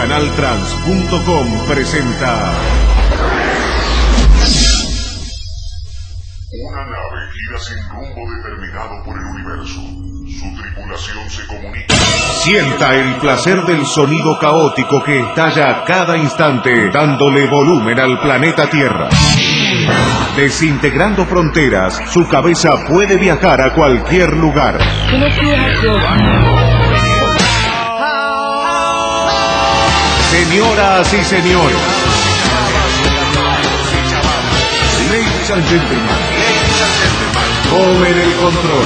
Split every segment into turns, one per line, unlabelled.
Canaltrans.com presenta. Una nave gira sin rumbo determinado por el universo. Su tripulación se comunica. Sienta el placer del sonido caótico que estalla a cada instante, dándole volumen al planeta Tierra. Desintegrando fronteras, su cabeza puede viajar a cualquier lugar. Señoras y señores, ladies and gentlemen, tomen el control.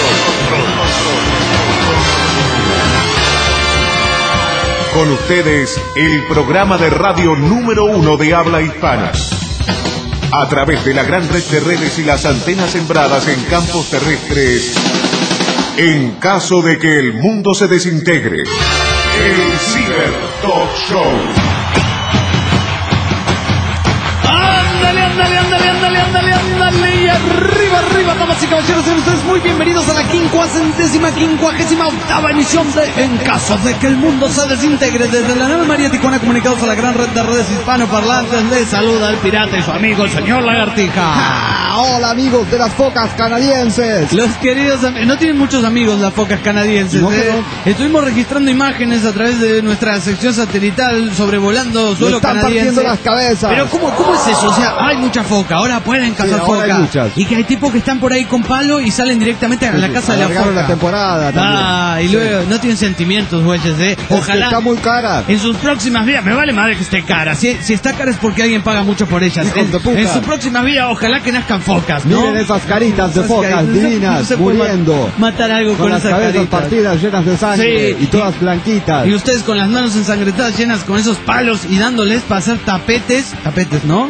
Con ustedes, el programa de radio número 1 de habla hispana. A través de la gran red de redes y las antenas sembradas en campos terrestres, en caso de que el mundo se desintegre, el Ciber Talk Show.
Ándale, y arriba, damas y caballeros, sean ustedes muy bienvenidos a la 58ª emisión de En caso de que el mundo se desintegre. Desde la nave María Tijuana, comunicados a la gran red de redes hispanoparlantes, les saluda el pirata y su amigo, el señor Lagartija.
Hola amigos de las focas canadienses.
Los queridos no tienen muchos amigos las focas canadienses.
No.
Estuvimos registrando imágenes a través de nuestra sección satelital sobrevolando suelo canadiense.
Están partiendo las cabezas.
Pero ¿cómo es eso? O sea, hay mucha foca, ahora pueden cazar foca. Y que hay tipos que están por ahí con palo y salen directamente a la casa de la foca.
La temporada también.
Y luego no tienen sentimientos, güeyes, Ojalá.
Está muy cara.
En sus próximas vidas, me vale madre que esté cara. Si está cara es porque alguien paga mucho por ellas. En su próxima vida, ojalá que nazcan focas, ¿no?
Miren esas caritas de focas divinas,
no
muriendo.
Matar algo con
las
esas
cabezas
caritas
partidas llenas de sangre, y todas blanquitas.
Y ustedes con las manos ensangrentadas llenas con esos palos y dándoles para hacer tapetes, ¿no?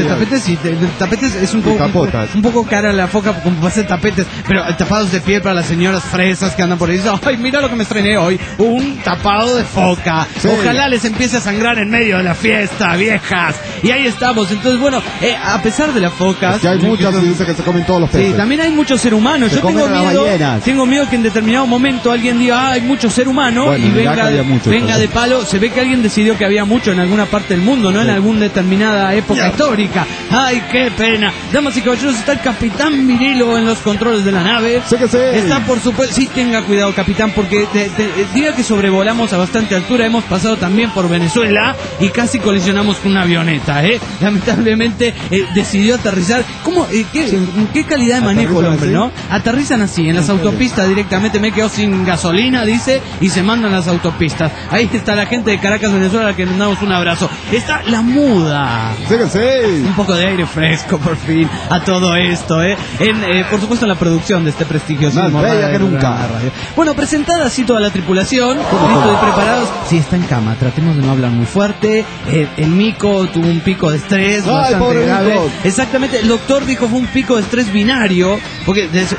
Tapetes es un poco cara la foca como para hacer tapetes, pero tapados de piel para las señoras fresas que andan por ahí. Ay, mira lo que me estrené hoy, un tapado de foca. Sí. Ojalá les empiece a sangrar en medio de la fiesta, viejas. Y ahí estamos. Entonces, bueno, a pesar de las focas,
que hay muchas, y dice que se comen todos los peces.
Sí, también hay muchos seres humanos. Yo tengo miedo que en determinado momento alguien diga, hay mucho ser humano, bueno, y venga de palo. Se ve que alguien decidió que había mucho en alguna parte del mundo, ¿no? Sí. En alguna determinada época histórica. Ay, qué pena. Damas y caballeros, está el capitán Mirilo en los controles de la nave.
Sí que sí.
Está, por supuesto, sí, tenga cuidado, capitán, porque diga que sobrevolamos a bastante altura. Hemos pasado también por Venezuela y casi colisionamos con una avioneta, Lamentablemente decidió aterrizar. ¿Cómo? ¿Qué calidad de manejo el hombre, no? Aterrizan así, en las autopistas directamente. Me quedo sin gasolina, dice, y se mandan las autopistas. Ahí está la gente de Caracas, Venezuela, a la que nos damos un abrazo. Está la muda.
Sí que sí.
Un poco de aire fresco, por fin, a todo esto, por supuesto, en la producción de este prestigioso
bella que nunca.
Bueno, presentada así toda la tripulación, listos y preparados. Sí, está en cama, tratemos de no hablar muy fuerte. El mico tuvo un pico de estrés bastante grave. Mico. Exactamente, el doctor dijo fue un pico de estrés binario, porque es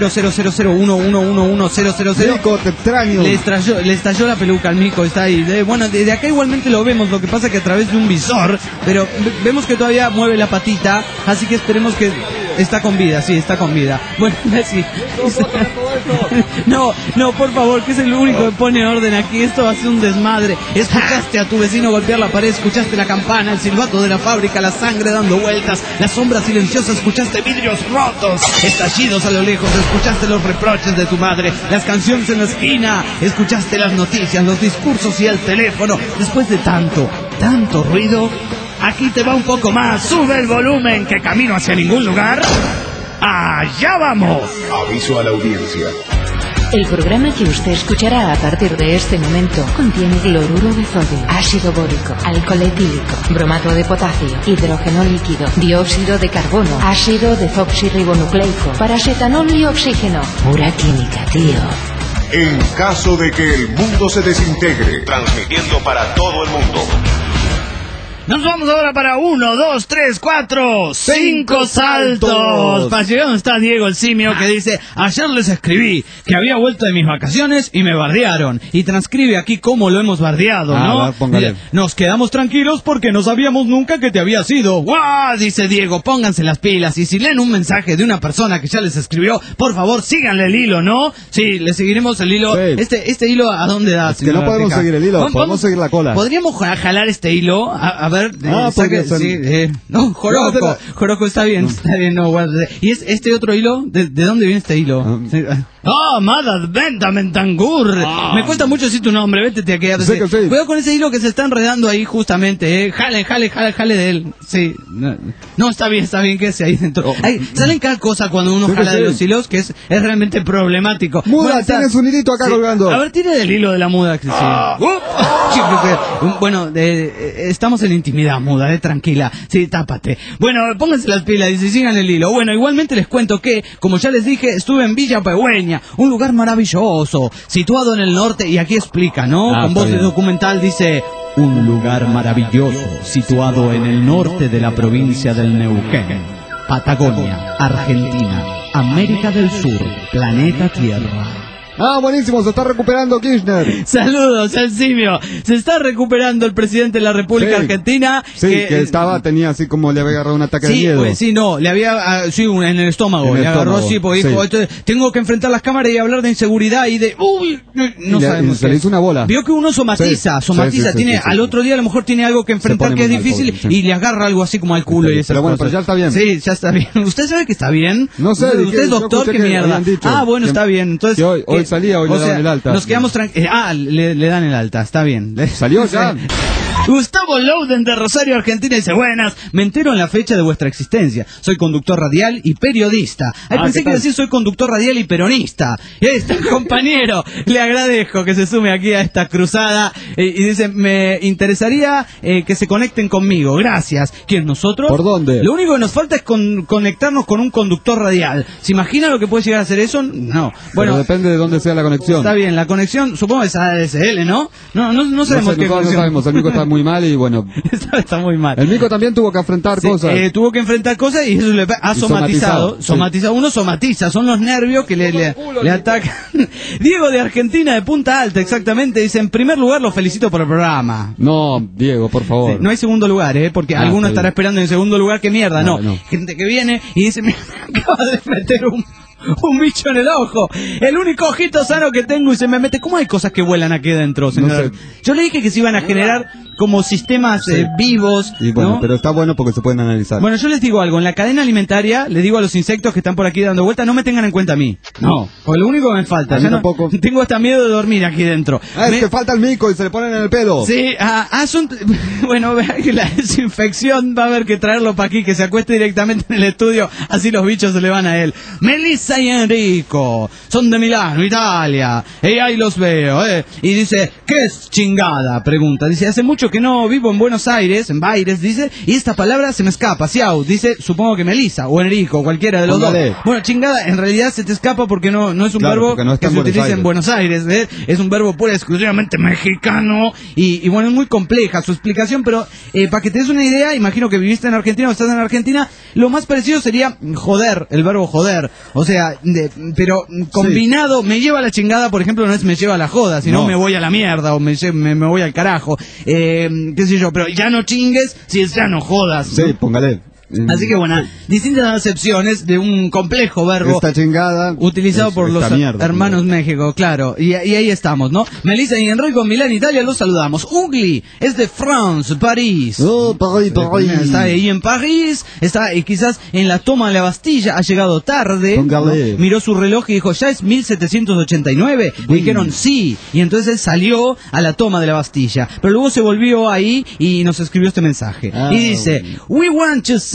1000011111000.
Mico, te extraño.
Le estalló la peluca al mico, está ahí. Bueno, desde acá igualmente lo vemos, lo que pasa que a través de un visor, pero vemos que todavía mueve la patita, así que esperemos que está con vida, sí, está con vida. Bueno, sí. No, por favor, que es el único que pone orden aquí. Esto va a ser un desmadre. Escuchaste a tu vecino golpear la pared, escuchaste la campana, el silbato de la fábrica, la sangre dando vueltas, la sombra silenciosa, escuchaste vidrios rotos, estallidos a lo lejos, escuchaste los reproches de tu madre, las canciones en la esquina, escuchaste las noticias, los discursos y el teléfono. Después de tanto ruido, aquí te va un poco más. Sube el volumen, que camino hacia ningún lugar. ¡Allá vamos!
Aviso a la audiencia.
El programa que usted escuchará a partir de este momento contiene cloruro de sodio, ácido bórico, alcohol etílico, bromato de potasio, hidrógeno líquido, dióxido de carbono, ácido desoxirribonucleico, paracetanol y oxígeno. Pura química, tío.
En caso de que el mundo se desintegre, transmitiendo para todo el mundo.
Nos vamos ahora para 1, 2, 3, 4, 5 saltos. Para llegar donde está Diego el simio, que dice: ayer les escribí que había vuelto de mis vacaciones y me bardearon. Y transcribe aquí cómo lo hemos bardeado, ¿no?
Póngale.
Nos quedamos tranquilos porque no sabíamos nunca que te habías ido. ¡Guau! Dice Diego, pónganse las pilas. Y si leen un mensaje de una persona que ya les escribió, por favor, síganle el hilo, ¿no? Sí, le seguiremos el hilo.
Sí.
Este hilo, ¿a dónde da?
Es que no podemos seguir el hilo, podemos seguir la cola.
¿Podríamos jalar este hilo? A ver,
podría ser.
sí, no, Joroco, está bien, no, guarda. ¿Y este otro hilo? ¿De dónde viene este hilo? Sí. Madad Venta Mentangur. Me cuesta mucho decir tu nombre, vete a quedar.
Sí.
Cuidado con ese hilo que se está enredando ahí justamente, Jale de él. Sí. No, está bien que ese ahí dentro. Salen cada cosa cuando uno jala de los hilos que es realmente problemático.
Muda, tienes un hilito acá colgando.
A ver, tire del hilo de la muda. Que bueno, estamos en intimidad, muda, tranquila. Sí, tápate. Bueno, pónganse las pilas y sigan el hilo. Bueno, igualmente les cuento que, como ya les dije, estuve en Villa Pehuen, un lugar maravilloso, situado en el norte, y aquí explica, ¿no? Con voz de documental dice: un lugar maravilloso, situado en el norte de la provincia del Neuquén, Patagonia, Argentina, América del Sur, planeta Tierra.
Buenísimo, se está recuperando Kirchner.
Saludos al simio. Se está recuperando el presidente de la República Argentina.
Sí, que tenía así como le había agarrado un ataque de miedo.
Pues, sí, no, le había, en el estómago. Le agarró, porque dijo, tengo que enfrentar las cámaras y hablar de inseguridad y de, no sabemos.
Se le hizo una bola.
Vio que uno somatiza, tiene, al otro día a lo mejor tiene algo que enfrentar que es difícil y le agarra algo así como al culo y esas
pero bueno,
cosas.
pero ya está bien.
Sí, ya está bien. ¿Usted sabe que está bien?
No sé.
¿Usted es doctor? ¿Qué mierda?
Bueno,
está bien. Entonces,
hoy salía, hoy le daban el alta.
Nos quedamos tranquilos. Le dan el alta, está bien.
¿Salió ya?
Gustavo Louden de Rosario, Argentina, dice: buenas, me entero en la fecha de vuestra existencia. Soy conductor radial y periodista. Pensé que decir soy conductor radial y peronista. Y ahí está, compañero. Le agradezco que se sume aquí a esta cruzada. Y dice: me interesaría que se conecten conmigo. Gracias. ¿Quién, nosotros?
¿Por dónde?
Lo único que nos falta es conectarnos con un conductor radial. ¿Se imagina lo que puede llegar a ser eso? No. Bueno,
pero depende de dónde sea la conexión.
Está bien, la conexión, supongo que es ADSL, ¿no? No sabemos qué conexión.
No sabemos, el Mico está muy mal y bueno.
Está muy mal.
El Mico también tuvo que enfrentar cosas.
Tuvo que enfrentar cosas y eso le ha somatizado. Uno somatiza, son los nervios que le atacan. Diego de Argentina, de Punta Alta, exactamente, dice: en primer lugar, los felicito por el programa.
No, Diego, por favor.
No hay segundo lugar, porque alguno estará esperando en segundo lugar. ¡Qué mierda! No. Gente que viene y dice: me acaba de meter un bicho en el ojo, el único ojito sano que tengo, y se me mete. ¿Cómo hay cosas que vuelan aquí dentro, señor?
No sé.
Yo le dije que se iban a generar como sistemas vivos,
y bueno,
¿no?
Pero está bueno porque se pueden analizar.
Bueno, yo les digo algo, en la cadena alimentaria, les digo a los insectos que están por aquí dando vueltas: no me tengan en cuenta a mí. No, porque lo único que me falta, ya
tampoco.
Tengo hasta miedo de dormir aquí dentro.
Es que falta el Mico y se le ponen en el pelo.
Sí, bueno, vea que la desinfección va a haber que traerlo para aquí, que se acueste directamente en el estudio, así los bichos se le van a él. Melissa y Enrico son de Milano, Italia, y ahí los veo, y dice: ¿qué es chingada? Pregunta, dice: hace mucho que no vivo en Buenos Aires, en Baires, dice, y esta palabra se me escapa. Siau, dice, supongo que Melissa o Enrico, cualquiera de los dos. Bueno, chingada, en realidad se te escapa porque no es un verbo que se utiliza en Buenos Aires, es un verbo pura exclusivamente mexicano, y bueno, es muy compleja su explicación, pero para que te des una idea, imagino que viviste en Argentina o estás en Argentina, lo más parecido sería joder, el verbo joder, o sea, pero combinado, me lleva a la chingada, por ejemplo, no es me lleva a la joda, sino me voy a la mierda o me voy al carajo, qué sé yo, pero ya no chingues si ya no jodas.
Sí, ¿no? Póngale.
Así que bueno, distintas acepciones de un complejo verbo
esta chingada
utilizado por los hermanos México, claro, y ahí estamos, ¿no? Melissa y Enrico, Milán, Italia, los saludamos. Ugly es de France, París.
París.
Está ahí en París, está quizás en la toma de la Bastilla, ha llegado tarde, ¿no? Miró su reloj y dijo: ya es 1789, y dijeron sí, y entonces salió a la toma de la Bastilla, pero luego se volvió ahí y nos escribió este mensaje, y dice: we want to say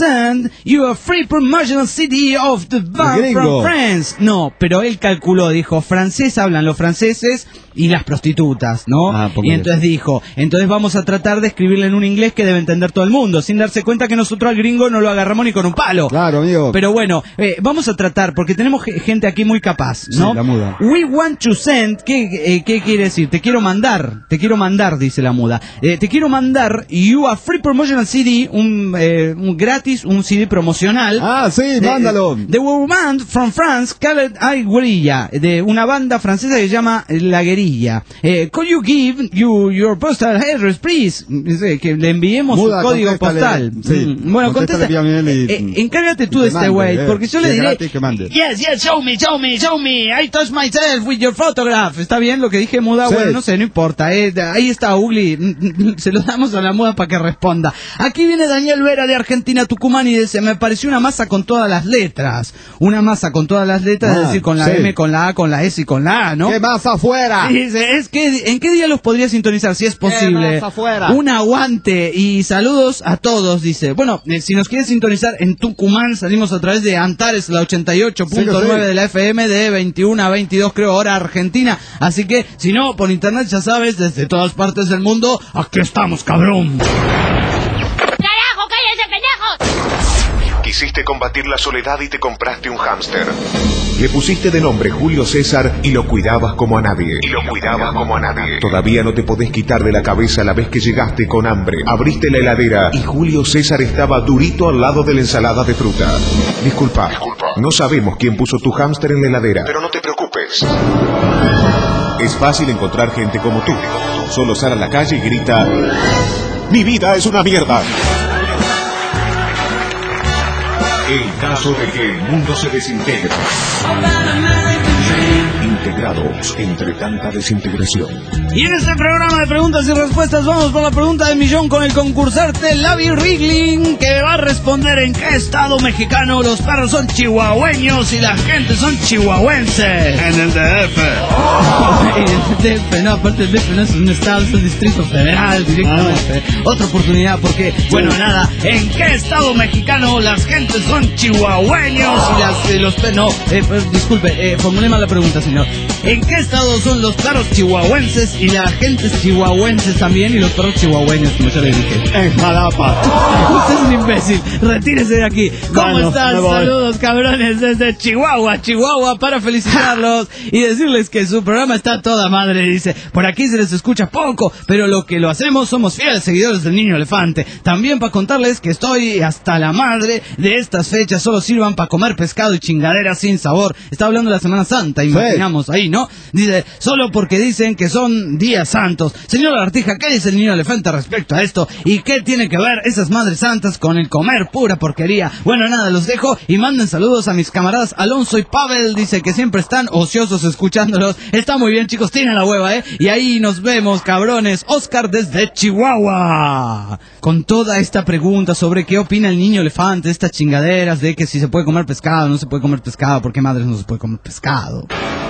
send you a free promotional CD of the band from France. No, pero él calculó, dijo, francés hablan los franceses y las prostitutas, ¿no? Y entonces dijo, entonces vamos a tratar de escribirle en un inglés que debe entender todo el mundo, sin darse cuenta que nosotros al gringo no lo agarramos ni con un palo.
Claro, amigo.
Pero bueno, vamos a tratar, porque tenemos gente aquí muy capaz, ¿no?
Sí, la muda.
We want to send, ¿qué quiere decir? Te quiero mandar, dice la muda. Te quiero mandar you a free promotional CD, un gratis, un CD promocional.
Ah, sí, mándalo.
De band from France, called Guerilla, de una banda francesa que se llama La Guerilla. Could you give your postal address, please? Que le enviemos
muda,
su código postal.
Sí.
Bueno, contesta. Encárgate tú de este güey, porque yo le diré. Yes, show me. I touch myself with your photograph. ¿Está bien lo que dije, muda? Sí. Bueno, no sé, no importa. Ahí está Ugly. Se lo damos a la muda para que responda. Aquí viene Daniel Vera de Argentina, Tucumán, y dice, me pareció una masa con todas las letras. Una masa con todas las letras, es decir, con la M, con la A, con la S y con la A, ¿no?
¡Qué masa afuera!
Dice, es que, ¿en qué día los podría sintonizar? Si es posible. Un aguante y saludos a todos, dice. Bueno, si nos quieres sintonizar en Tucumán, salimos a través de Antares, la 88.9 de la FM, de 21 a 22, creo, hora argentina. Así que, si no, por internet, ya sabes, desde todas partes del mundo, aquí estamos, cabrón.
¡Carajo, cállense, pendejos!
Quisiste combatir la soledad y te compraste un hámster. Le pusiste de nombre Julio César y lo cuidabas como a nadie. Todavía no te podés quitar de la cabeza la vez que llegaste con hambre. Abriste la heladera y Julio César estaba durito al lado de la ensalada de fruta. Disculpa, no sabemos quién puso tu hámster en la heladera, pero no te preocupes. Es fácil encontrar gente como tú. Solo sal a la calle y grita: ¡mi vida es una mierda! En caso de que el mundo se desintegre, integrados entre tanta desintegración.
Y en este programa de preguntas y respuestas vamos por la pregunta del millón con el concursante Lavi Rigling, que va a responder en qué estado mexicano los perros son chihuahueños y la gente son chihuahuenses.
En el DF.
En el DF, no, aparte el DF no es un estado, es un distrito federal directamente. Otra oportunidad porque, bueno, nada, ¿en qué estado mexicano las gentes son chihuahueños y los perros? Disculpe, formulé mal la pregunta, señor. ¿En qué estado son los perros chihuahuenses y la gente es chihuahuenses también y los perros chihuahueños, como ya le dije?
En Jalapa.
Usted es un imbécil, retírese de aquí. ¿Cómo están? Saludos, cabrones, desde Chihuahua, para felicitarlos y decirles que su programa está a toda madre, dice. Por aquí se les escucha poco, pero lo que lo hacemos somos fieles seguidores del Niño Elefante. También para contarles que estoy hasta la madre de estas fechas, solo sirvan para comer pescado y chingaderas sin sabor. Está hablando de la Semana Santa, imaginamos ahí, ¿no? Dice, solo porque dicen que son días santos. Señor Artija, ¿qué dice el Niño Elefante respecto a esto? ¿Y qué tiene que ver esas madres santas con el comer pura porquería? Bueno, nada, los dejo y manden saludos a mis camaradas Alonso y Pavel, dice que siempre están ociosos escuchándolos. Está muy bien, chicos, tienen la hueva, ¿eh? Y ahí nos vemos, cabrones. Oscar desde Chihuahua. Con toda esta pregunta sobre qué opina el Niño Elefante de estas chingaderas, de que si se puede comer pescado, no se puede comer pescado, ¿por qué madres no se puede comer pescado?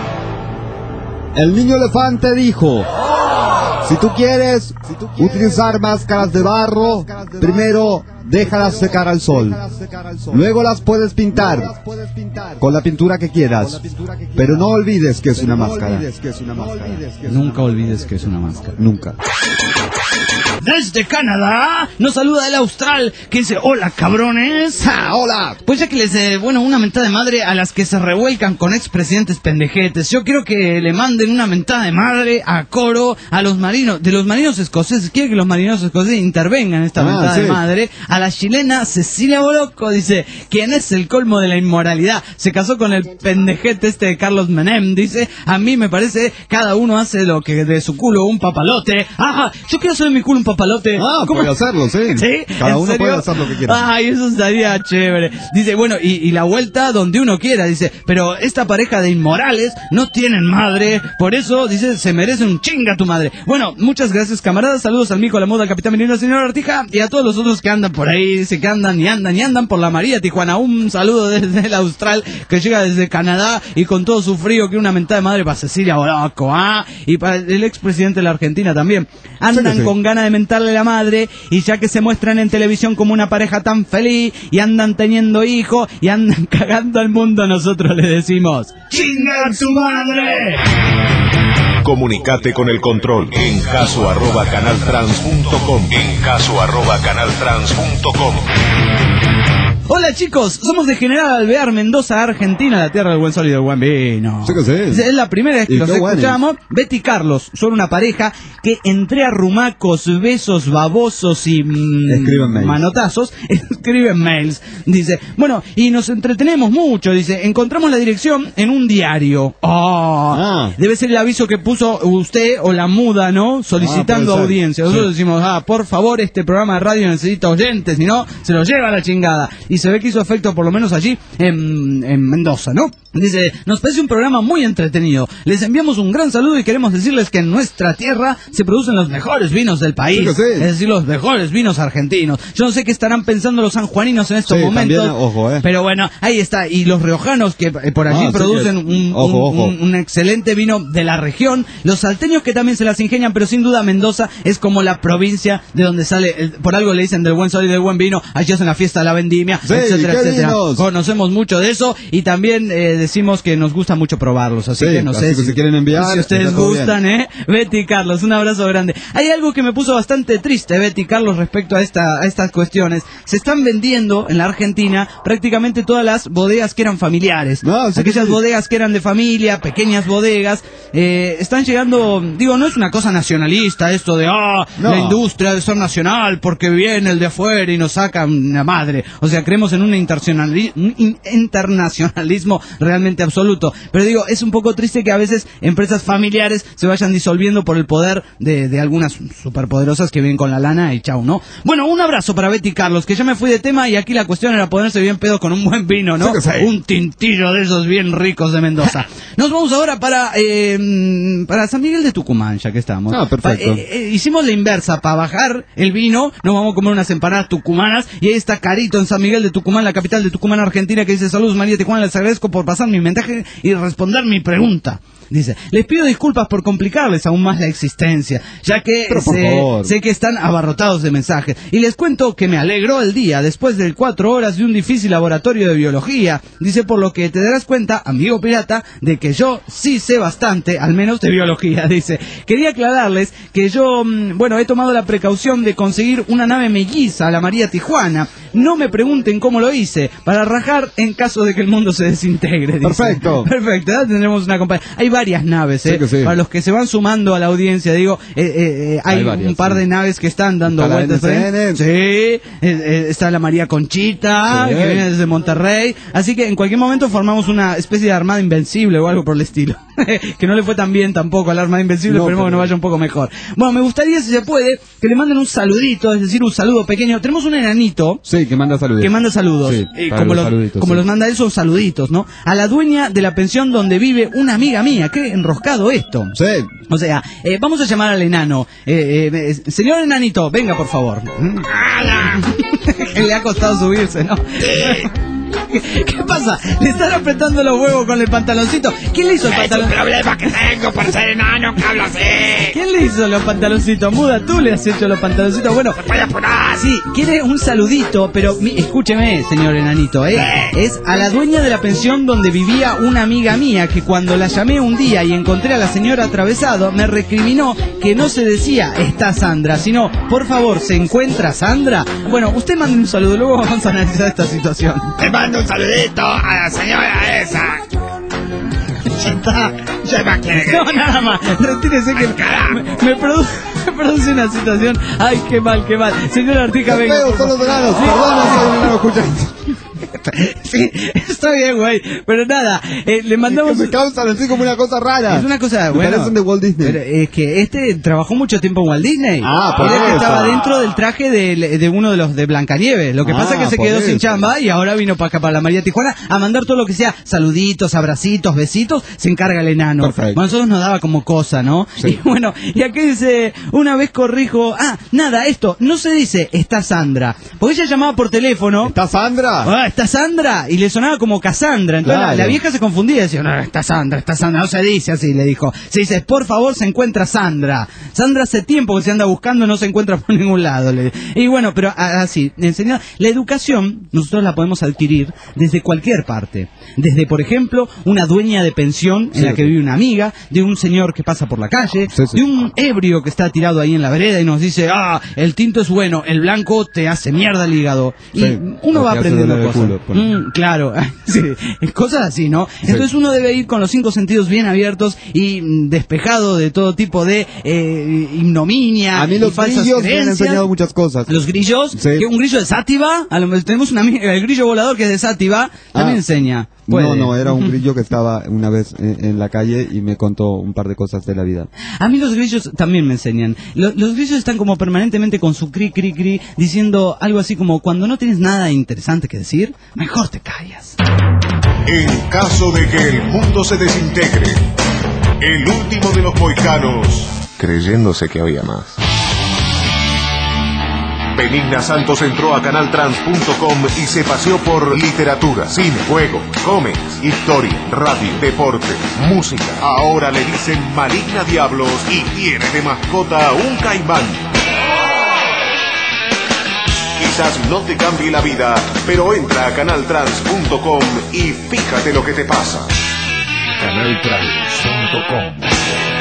El Niño Elefante dijo: si tú quieres utilizar máscaras de barro, primero déjalas secar al sol. Luego las puedes pintar con la pintura que quieras, pero no olvides que es una máscara.
Nunca olvides que es una máscara.
Nunca.
Desde Canadá nos saluda el Austral, que dice: hola, cabrones.
¡Ja, hola!
Pues ya que les una mentada de madre a las que se revuelcan con expresidentes pendejetes, yo quiero que le manden una mentada de madre a Coro, a los marinos, de los marinos escoceses. Quiero que los marinos escoceses intervengan en esta mentada de madre. A la chilena Cecilia Boloco, dice, quien es el colmo de la inmoralidad. Se casó con el pendejete este de Carlos Menem, dice, a mí me parece, cada uno hace lo que de su culo un papalote. Ajá, yo quiero hacer de mi culo un papalote.
Ah, puede hacerlo, sí.
¿Sí?
Cada uno
serio?
puede hacer lo que quiera.
Ay, eso estaría chévere. Dice, bueno, y la vuelta donde uno quiera, dice, pero esta pareja de inmorales no tienen madre, por eso, dice, se merece un chinga tu madre. Bueno, muchas gracias, camaradas, saludos al Mico, a la Moda, al Capitán Menino, al señor Artija, y a todos los otros que andan por ahí, dice que andan por la María Tijuana. Un saludo desde el Austral, que llega desde Canadá, y con todo su frío, que una mentada de madre para Cecilia Boloco, y para el expresidente de la Argentina también. Andan con ganas de mentarle la madre, y ya que se muestran en televisión como una pareja tan feliz, y andan teniendo hijos, y andan cagando al mundo, nosotros le decimos ¡chinga a su madre!
Comunicate con el control en caso@canaltrans.com.
Hola chicos, somos de General Alvear, Mendoza, Argentina, la tierra del buen sol y del buen vino.
Sí que sí.
Es la primera vez que
Y
los
qué bueno.
escuchamos. Betty y Carlos son una pareja que entre arrumacos, besos, babosos y
Escriben mails.
manotazos, escriben mails. Dice, bueno, y nos entretenemos mucho, dice, encontramos la dirección en un diario. Debe ser el aviso que puso usted o la muda, ¿no? Solicitando
puede ser.
audiencia. Nosotros decimos, por favor, este programa de radio necesita oyentes, si no, se lo lleva a la chingada. Y se ve que hizo efecto por lo menos allí en Mendoza, ¿no? Dice, nos parece un programa muy entretenido. Les enviamos un gran saludo y queremos decirles que en nuestra tierra se producen los mejores vinos del país.
Sí que sí.
Es decir, los mejores vinos argentinos. Yo no sé qué estarán pensando los sanjuaninos en estos
Sí,
momentos.
también, ojo,
Pero bueno, ahí está. Y los riojanos que por allí
sí
producen
que- ojo.
un excelente vino de la región. Los salteños que también se las ingenian, pero sin duda Mendoza es como la provincia de donde sale, por algo le dicen del buen sol y del buen vino. Allí hacen la fiesta de la vendimia,
Sí,
etcétera,
qué
etcétera.
vinos.
Conocemos mucho de eso y también decimos que nos gusta mucho probarlos. Así
Sí,
que no
así
sé
que si quieren enviar,
si ustedes
está todo
gustan, Betty y Carlos, un abrazo grande. Hay algo que me puso bastante triste, Betty y Carlos, respecto a estas cuestiones. Se están vendiendo en la Argentina prácticamente todas las bodegas que eran familiares.
No, sí,
Aquellas
sí.
bodegas que eran de familia, pequeñas bodegas, están llegando, digo, no es una cosa nacionalista esto de,
No.
la industria debe ser nacional porque viene el de afuera y nos sacan la madre. O sea, creemos en un internacionalismo realmente absoluto. Pero digo, es un poco triste que a veces empresas familiares se vayan disolviendo por el poder de algunas superpoderosas que vienen con la lana y chau, ¿no? Bueno, un abrazo para Betty y Carlos, que ya me fui de tema y aquí la cuestión era ponerse bien pedo con un buen vino, ¿no?
Sí que sí.
Un tintillo de esos bien ricos de Mendoza. Nos vamos ahora para San Miguel de Tucumán, ya que estamos.
Perfecto.
Hicimos la inversa, para bajar el vino, nos vamos a comer unas empanadas tucumanas, y ahí está Carito en San Miguel de Tucumán, la capital de Tucumán, Argentina, que dice, saludos María Tijuana, les agradezco por pasar mi mensaje y responder mi pregunta. Dice, les pido disculpas por complicarles aún más la existencia, ya que
Pero por favor.
sé que están abarrotados de mensajes. Y les cuento que me alegró el día después de 4 horas de un difícil laboratorio de biología. Dice, por lo que te darás cuenta, amigo pirata, de que yo sí sé bastante, al menos de biología. Dice, quería aclararles que yo, he tomado la precaución de conseguir una nave melliza a la María Tijuana. No me pregunten cómo lo hice, para rajar en caso de que el mundo se desintegre. Dice.
Perfecto.
Perfecto, ya tendremos una compañía. Hay varias naves,
Sí que sí.
para los que se van sumando a la audiencia, digo, hay
varias,
un par
sí.
de naves que están dando
Está la
vueltas.
NCN.
Sí, está la María Conchita,
Sí.
que viene desde Monterrey. Así que en cualquier momento formamos una especie de armada invencible o algo por el estilo. Que no le fue tan bien tampoco a la armada invencible,
No,
esperemos que
pero-
nos vaya un poco mejor. Bueno, me gustaría, si se puede, que le manden un saludito, es decir, un saludo pequeño. Tenemos un enanito
Sí, que manda saludos.
que manda saludos.
Sí, para
Como
los saluditos,
como
sí.
los manda él, son saluditos, ¿no? A la dueña de la pensión donde vive una amiga mía. Qué enroscado esto.
Sí.
O sea, vamos a llamar al enano. Señor enanito, venga por favor. Que le ha costado subirse, ¿no? ¿Qué pasa? Le están apretando los huevos con el pantaloncito. ¿Quién le hizo el
Es un
pantaloncito?
problema que tengo por ser enano, que hablo así.
¿Quién le hizo los pantaloncitos? Muda, tú le has hecho los pantaloncitos. Bueno,
Voy a apurar.
sí, quiere un saludito, pero escúcheme, señor enanito, es a la dueña de la pensión donde vivía una amiga mía que cuando la llamé un día y encontré a la señora atravesado, me recriminó que no se decía está Sandra, sino por favor, ¿se encuentra Sandra? Bueno, usted mande un saludo, luego vamos a analizar esta situación.
Te mando un saludito a la señora esa.
Ya está.
¿Qué más quiere que
No,
diga?
nada más, retírese que
Carajo.
me produce una situación. Ay, qué mal, qué mal. Señor Artica,
Qué
venga.
feos son los enanos. Perdón, no soy un enano escuchante.
Sí, está bien, güey. Pero nada, le mandamos.
Que me causan así como una cosa rara.
Es una cosa,
Me
bueno.
parecen de Walt Disney.
Pero es que este trabajó mucho tiempo en Walt Disney.
Ah, por
Era el que
eso.
estaba dentro del traje de uno de los de Blancanieves. Lo que pasa es que se
por
quedó sin
eso.
chamba y ahora vino para acá, para la María Tijuana, a mandar todo lo que sea saluditos, abracitos, besitos. Se encarga el enano.
Perfecto.
Bueno, a nosotros nos daba como cosa, ¿no?
Sí.
Y bueno, y aquí dice, una vez corrijo. Nada, esto, no se dice está Sandra. Porque ella llamaba por teléfono.
¿Está Sandra?
Está ¿está Sandra? Y le sonaba como Cassandra. Entonces
Claro.
la vieja se confundía y decía, no, está Sandra, no se dice así, le dijo. Se dice, por favor, se encuentra Sandra. Sandra hace tiempo que se anda buscando, no se encuentra por ningún lado. Y bueno, pero así, enseñar. La educación, nosotros la podemos adquirir desde cualquier parte. Desde, por ejemplo, una dueña de pensión en la que vive una amiga, de un señor que pasa por la calle, de un ebrio que está tirado ahí en la vereda y nos dice, el tinto es bueno, el blanco te hace mierda el hígado. Y uno va aprendiendo cosas. Claro, sí, cosas así, ¿no? Entonces uno debe ir con los 5 sentidos bien abiertos y despejado de todo tipo de ignominia.
A mí los
y falsas
grillos me han
creencias.
enseñado muchas cosas.
Los grillos, que un grillo de Sátiva, tenemos una amiga, el grillo volador que es de Sátiva, también enseña.
No, era un grillo que estaba una vez en la calle y me contó un par de cosas de la vida.
A mí los grillos también me enseñan. Los grillos están como permanentemente con su cri, cri, cri, diciendo algo así como, cuando no tienes nada interesante que decir, mejor te callas.
En caso de que el mundo se desintegre, el último de los moicanos, creyéndose que había más. Benigna Santos entró a canaltrans.com y se paseó por literatura, cine, juegos, cómics, historia, radio, deporte, música. Ahora le dicen Maligna Diablos y tiene de mascota un caimán. Quizás no te cambie la vida, pero entra a canaltrans.com y fíjate lo que te pasa. canaltrans.com.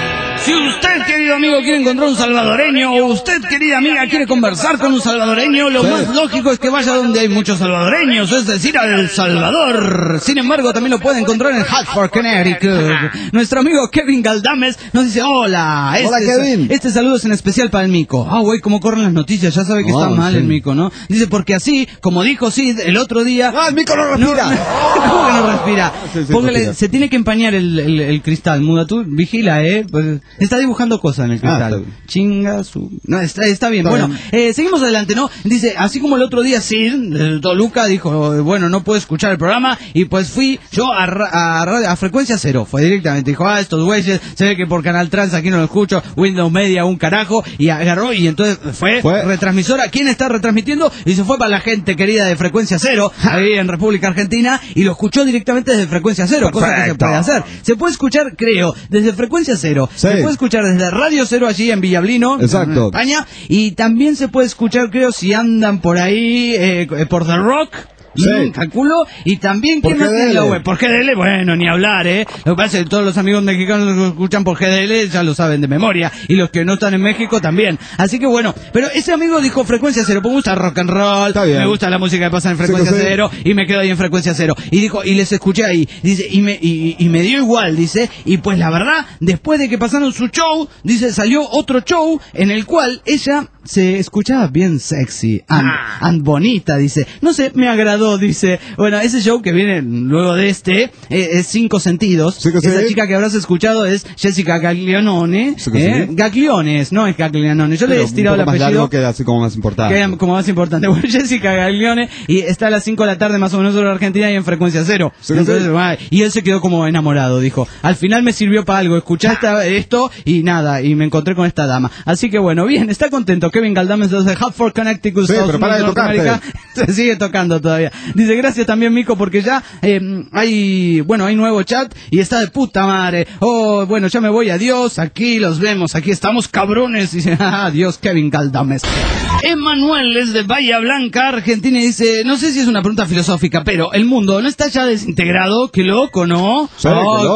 Si usted, querido amigo, quiere encontrar un salvadoreño, o usted, querida amiga, quiere conversar con un salvadoreño, lo más lógico es que vaya donde hay muchos salvadoreños, es decir, a El Salvador. Sin embargo, también lo puede encontrar en Hartford, Connecticut. Nuestro amigo Kevin Galdames nos dice, hola.
Kevin.
Este saludo es en especial para el mico. Güey, cómo corren las noticias, ya sabe que está mal el mico, ¿no? Dice, porque así, como dijo Sid el otro día...
el mico no respira.
¿Cómo que no respira? Porque
respira.
se tiene que empañar el cristal. Muda, tú vigila, pues... Está dibujando cosas en el cristal. Chinga su... No, está bien. Bueno, seguimos adelante, ¿no? Dice, así como el otro día Sid, Toluca, dijo, bueno, no puedo escuchar el programa, y pues fui yo a Frecuencia Cero. Fue directamente, dijo, estos güeyes, se ve que por Canal Trans aquí no lo escucho, Windows Media, un carajo, y agarró, y entonces fue retransmisora. ¿Quién está retransmitiendo? Y se fue para la gente querida de Frecuencia Cero, ahí en República Argentina, y lo escuchó directamente desde Frecuencia Cero, cosa que se puede hacer. Se puede escuchar, creo, desde Frecuencia Cero. Se puede escuchar desde Radio Cero allí en Villablino,
exacto,
en España, y también se puede escuchar, creo, si andan por ahí por The Rock. Calculo, y también ¿quién más tiene la web? Por GDL, bueno, ni hablar, Lo que pasa es que todos los amigos mexicanos que escuchan por GDL ya lo saben de memoria, y los que no están en México también. Así que bueno, pero ese amigo dijo Frecuencia Cero, pues me gusta rock and roll, me gusta la música que pasa en Frecuencia Cero, y me quedo ahí en Frecuencia Cero. Y dijo, y les escuché ahí, dice, y me dio igual, dice, y pues la verdad, después de que pasaron su show, dice, salió otro show en el cual ella se escuchaba bien sexy and bonita, dice. No sé, me agradó, dice. Bueno, ese show que viene luego de este es 5 sentidos. Esa chica que habrás escuchado es Jessica Gaglianone. Gagliones, no es Gaglianone. Yo le he estirado el apellido.
Largo, queda así como más importante.
Queda como más importante. Bueno, Jessica Gaglione, y está a las 5 de la tarde más o menos sobre Argentina y en Frecuencia Cero. Entonces, y él se quedó como enamorado, dijo. Al final me sirvió para algo. Escuchaste esto y nada, y me encontré con esta dama. Así que bueno, bien, está contento. Kevin Galdames desde Hartford, Connecticut, Estados Unidos, Norteamérica. Se sigue tocando todavía. Dice, gracias también, Mico, porque ya hay nuevo chat y está de puta madre. Bueno, ya me voy, adiós, aquí los vemos, aquí estamos, cabrones. Dice, adiós, Kevin Galdames. Emanuel es de Bahía Blanca, Argentina, y dice, no sé si es una pregunta filosófica, pero ¿el mundo no está ya desintegrado? Qué loco, ¿no?
Sí,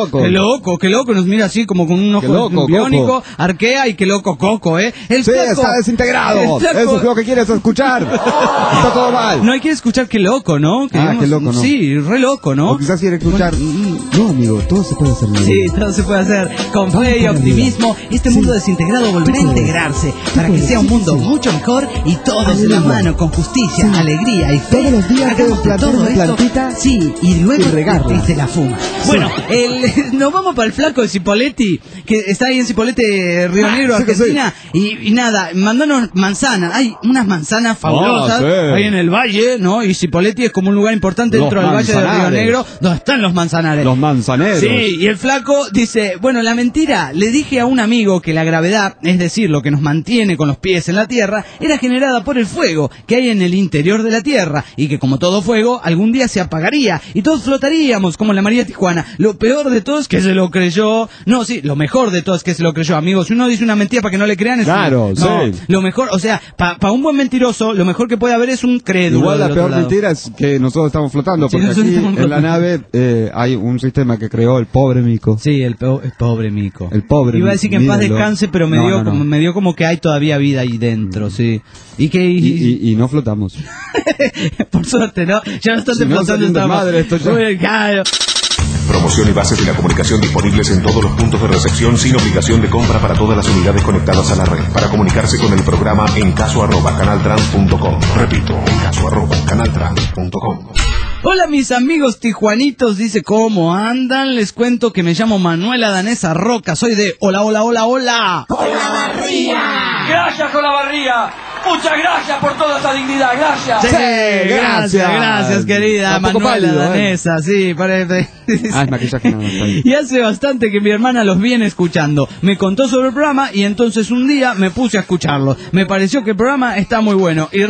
qué loco, nos mira así como con un ojo biónico, arquea, y qué loco Coco, El flaco
está desintegrado. Eso es lo que quieres escuchar. Está todo mal.
No hay que escuchar qué loco, ¿no?
Qué loco, ¿no?
Sí, re loco, ¿no?
O quizás quiere escuchar... No, amigo, todo se puede hacer.
Sí, todo se puede hacer. Con fe y optimismo, este mundo desintegrado volverá a integrarse para que sea un mundo mucho mejor, y todos de la mano, con justicia, alegría y fe.
Todos los días
hagamos de todo esto. Plantita, sí, y luego se la fuma. Bueno, nos vamos para el flaco de Cipolletti, que está ahí en Cipolletti, Río Negro, Argentina. Y nada, mandanos manzanas. Hay unas manzanas fabulosas
sí.
ahí en el valle, ¿no? Y Cipolletti es como un lugar importante
Los
dentro del valle de Río
manzanares.
Negro, donde están los manzanares.
Los manzaneros.
Sí, y el flaco dice, bueno, la mentira, le dije a un amigo que la gravedad, es decir, lo que nos mantiene con los pies en la tierra, era generada por el fuego que hay en el interior de la tierra, y que como todo fuego, algún día se apagaría, y todos flotaríamos como la María Tijuana. Lo peor de todo es que se lo creyó. No, sí, lo mejor de todo es que se lo creyó, amigos. Si uno dice una mentira para que no le crean, es
Claro,
no,
sí.
lo mejor, o sea, para un buen mentiroso, lo mejor que puede haber es un crédulo.
Igual la
del otro
peor
lado.
mentira es que nosotros estamos flotando,
Sí,
porque
nosotros
aquí
estamos
en la
flotando.
nave hay un sistema que creó el pobre Mico.
Sí, el pobre Mico.
El pobre
Iba a decir que en paz
mírenlo.
descanse, pero me
No,
dio
no, no.
como me dio como que hay todavía vida ahí dentro, sí. Y que
Y no flotamos.
por suerte, ¿no? Ya bastante
Si no,
flotando
sería un
estamos.
desmadre esto ya.
Muy claro.
Promoción y bases de la comunicación disponibles en todos los puntos de recepción sin obligación de compra para todas las unidades conectadas a la red. Para comunicarse con el programa en caso@canaltrans.com. Repito, en caso@canaltrans.com.
Hola mis amigos tijuanitos, dice, ¿cómo andan? Les cuento que me llamo Manuela Danesa Roca, soy de Hola.
Gracias, Olavarría. Muchas gracias por toda esa dignidad. Gracias.
Sí, gracias querida
Tampoco
Manuela
pálido,
Danesa, sí, parece.
Ah, es maquillaje, no, está bien.
Y hace bastante que mi hermana los viene escuchando. Me contó sobre el programa y entonces un día me puse a escucharlo. Me pareció que el programa está muy bueno. Y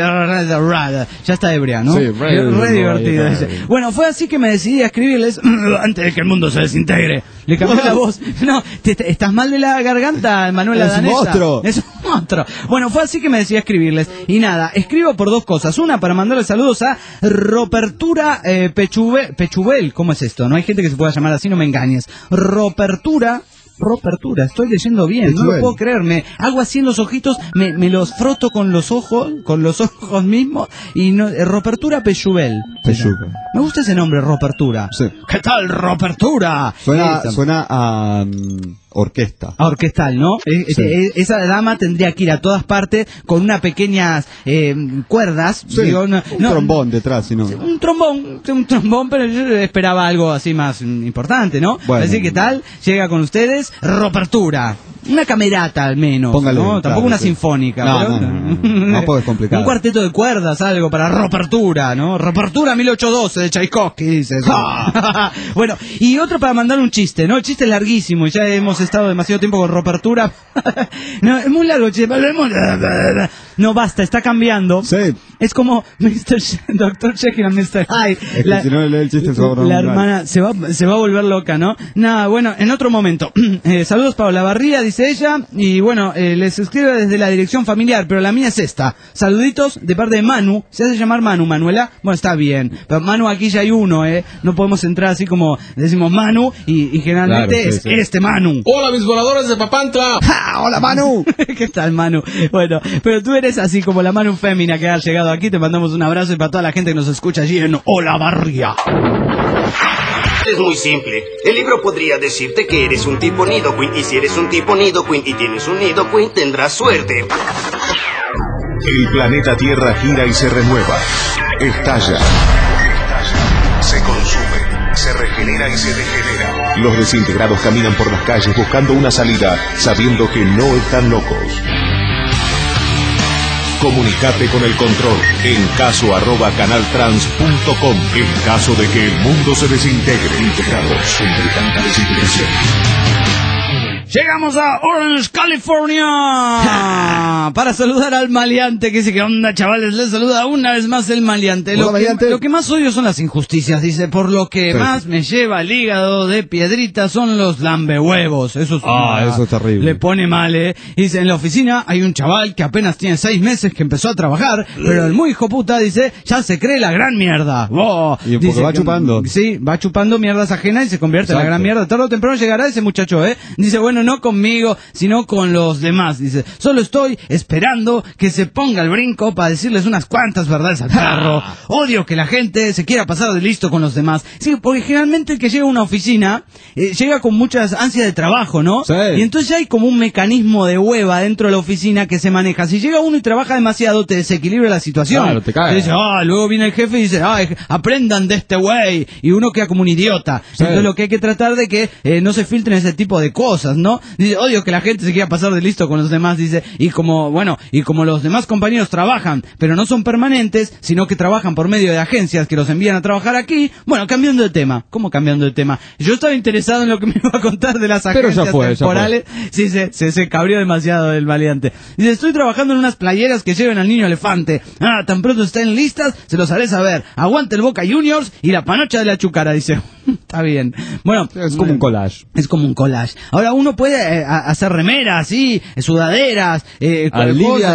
ya está ebria, ¿no?
Sí, re
divertido. Dice. Bueno, fue así que me decidí a escribirles antes de que el mundo se desintegre. Le cambié la voz. No, estás mal de la garganta, Manuela
Es un
Danesa.
monstruo.
Es un monstruo. Bueno, fue así que me decidí a escribirles. Y nada, escribo por dos cosas. Una, para mandarle saludos a Ropertura Pechubel. ¿Cómo es esto? No hay gente que se pueda llamar así, no me engañes. Ropertura, estoy leyendo bien, no lo
Pechubel.
puedo creer, me hago así en los ojitos, me los froto con los ojos mismos, y no, Ropertura Pechubel.
Pechubel.
Me gusta ese nombre, Ropertura.
Sí.
¿Qué tal, Ropertura? Esa.
Suena a orquesta.
A orquestal, ¿no? Esa dama tendría que ir a todas partes con unas pequeñas cuerdas.
Sí,
digo,
un trombón detrás, si no.
Un trombón, pero yo esperaba algo así más importante, ¿no?
Bueno.
Así que tal, llega con ustedes Ropertura. Una camerata al menos,
Póngale,
¿no?
claro,
Tampoco una
sí.
sinfónica.
No,
pero...
no, porque es complicado.
Un cuarteto de cuerdas, algo para Ropertura, ¿no? Ropertura 1812 de Tchaikovsky, dice eso. Bueno, y otro para mandar un chiste, ¿no? El chiste es larguísimo, ya hemos estado demasiado tiempo con Ropertura. No, es muy largo el chiste. No, basta, está cambiando.
Sí.
Es como Dr. Jekyll and Mr. Hyde.
Es que si no lee el chiste se va a volver
La
mal.
hermana se va a volver loca, ¿no? Nada, bueno, en otro momento. Saludos para Olavarría, dice ella. Y bueno, les escribo desde la dirección familiar, pero la mía es esta. Saluditos de parte de Manu. Se hace llamar Manu, Manuela. Bueno, está bien. Pero Manu aquí ya hay uno, ¿eh? No podemos entrar así como decimos Manu y generalmente
Claro, sí,
es
sí.
este Manu.
Hola, mis voladores de Papantla.
¡Ja! ¡Hola, Manu! ¿Qué tal, Manu? Bueno, pero tú eres así como la Manu fémina que ha llegado aquí. Te mandamos un abrazo y para toda la gente que nos escucha allí en Olavarría.
Es muy simple. El libro podría decirte que eres un tipo Nidoqueen, y si eres un tipo Nidoqueen y tienes un Nidoqueen, tendrás suerte.
El planeta Tierra gira y se renueva. Estalla. Se consume. Se regenera y se degenera. Los desintegrados caminan por las calles buscando una salida, sabiendo que no están locos. Comunicate con el control en caso@canaltrans.com. En caso de que el mundo se desintegre. Integrados entre tanta desintegración.
Llegamos a Orange, California, para saludar al maleante que dice que onda, chavales, les saluda una vez más el maleante.
Hola, maleante.
Lo que más odio son las injusticias, dice, por lo que
Sí.
más me lleva el hígado de piedrita son los lambehuevos. Eso es
Eso es terrible.
Le pone mal, Dice, en la oficina hay un chaval que apenas tiene 6 meses que empezó a trabajar, pero el muy hijo puta, dice, ya se cree la gran mierda. Oh,
Y porque
dice
va
que-
chupando.
Sí, va chupando mierdas ajenas y se convierte en la
Exacto.
gran mierda. Tarde o temprano llegará ese muchacho, Dice, bueno, no conmigo, sino con los demás. Dice, solo estoy esperando que se ponga el brinco para decirles unas cuantas verdades al perro. Odio que la gente se quiera pasar de listo con los demás. Sí, porque generalmente el que llega a una oficina llega con muchas ansias de trabajo, ¿no?
Sí.
Y entonces hay como un mecanismo de hueva dentro de la oficina que se maneja. Si llega uno y trabaja demasiado, te desequilibra la situación.
Claro, te cae.
Te dice, luego viene el jefe y dice, aprendan de este güey. Y uno queda como un idiota.
Sí.
Entonces lo que hay que tratar de que no se filtren ese tipo de cosas, ¿no? Dice, odio que la gente se quiera pasar de listo con los demás, dice, y como los demás compañeros trabajan, pero no son permanentes, sino que trabajan por medio de agencias que los envían a trabajar aquí. Bueno, cambiando de tema. ¿Cómo cambiando de tema? Yo estaba interesado en lo que me iba a contar de las agencias temporales. Sí, se cabrió demasiado el maleante. Dice, estoy trabajando en unas playeras que lleven al niño elefante. Tan pronto estén listas, se los haré saber. Aguante el Boca Juniors y la panocha de la Chucara, dice. Está bien. Bueno,
es como un collage.
Es como un collage. Ahora uno puede hacer remeras, sí, sudaderas,
libre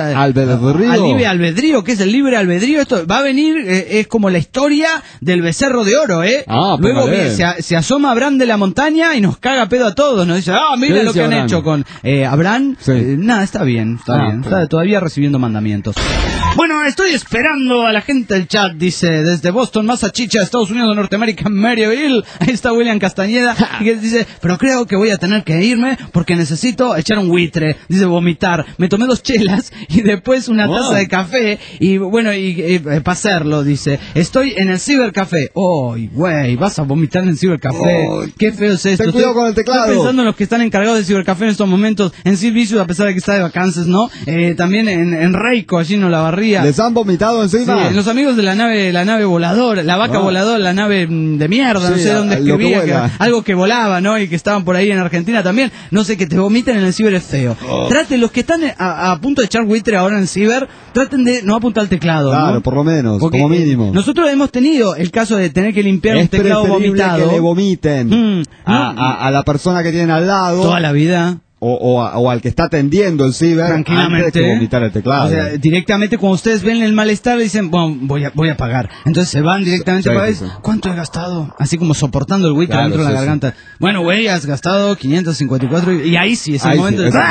albedrío. ¿Qué es el libre albedrío? Esto va a venir, es como la historia del becerro de oro, ¿eh? Luego se asoma Abraham de la montaña y nos caga pedo a todos. Nos dice, mira lo que han hecho con Abraham. Sí. Nada, está bien. Está todavía recibiendo mandamientos. Bueno, estoy esperando a la gente del chat, dice, desde Boston, Massachusetts, Estados Unidos de Norteamérica, Maryville. Ahí está William Castañeda, que dice, pero creo que voy a tener que irme porque necesito echar un buitre. Dice, vomitar. Me tomé 2 chelas y después una taza de café y bueno, para hacerlo, dice, estoy en el cibercafé. Güey, vas a vomitar en el cibercafé. Qué feo es esto.
Ten cuidado con el teclado.
Estoy pensando en los que están encargados del cibercafé en estos momentos, en Sid Vicious, a pesar de que está de vacances, ¿no? También en Reiko, allí en Olavarría.
¿Les han vomitado encima?
Sí, los amigos de la nave voladora, la vaca voladora, la nave de mierda, no sé dónde escribía, algo que volaba, ¿no? Y que estaban por ahí en Argentina también, no sé, que te vomiten en el ciber es feo. Traten, los que están a punto de echar buitre ahora en ciber, traten de no apuntar al teclado,
claro, ¿no? Por lo menos, porque, como mínimo.
Nosotros hemos tenido el caso de tener que limpiar un teclado vomitado.
Que le vomiten a la persona que tienen al lado.
Toda la vida.
O al que está atendiendo el ciber
tranquilamente,
antes de vomitar el teclado.
O sea, directamente cuando ustedes ven el malestar dicen, bueno, voy a pagar. Entonces se van directamente para eso. ¿Cuánto he gastado? Así como soportando el buitre dentro de la garganta. Bueno, güey, has gastado 554 y ahí sí es el momento de...